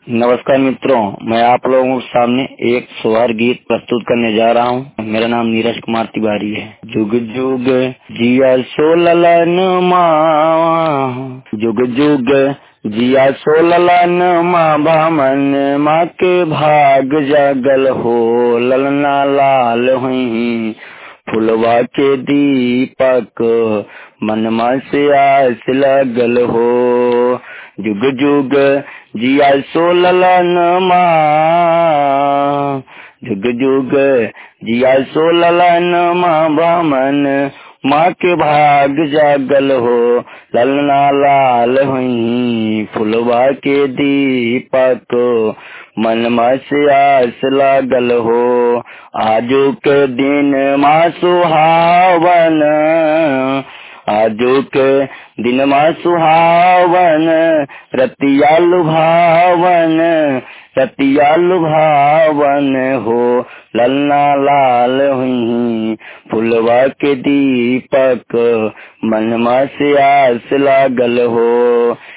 नमस्कार मित्रों, मैं आप लोगों के सामने एक सोहर गीत प्रस्तुत करने जा रहा हूँ। मेरा नाम नीरज कुमार तिवारी है। जुग जुग जिया सो ललन माँ, जुग जुग जिया सो ललन माँ, भामन माँ के भाग जागल हो, ललना लाल हुई फुलवा के दीपक, मनमा से आस लगल हो। जुग जुग जिया सो ललन माँ, जुग जुग जिया सो ललन माँ, बामन माँ के भाग जागल हो, ललना लाल हुई फुलवा के दीपक, मनमा से आस लागल हो। आजो के दिन माँ सुहावन, आजो के दिन माँ सुहावन, रतिया लुभावन, रतिया लुभावन हो, ललना लाल हुई फुलवा के दीपक, मनमा से आस लागल हो।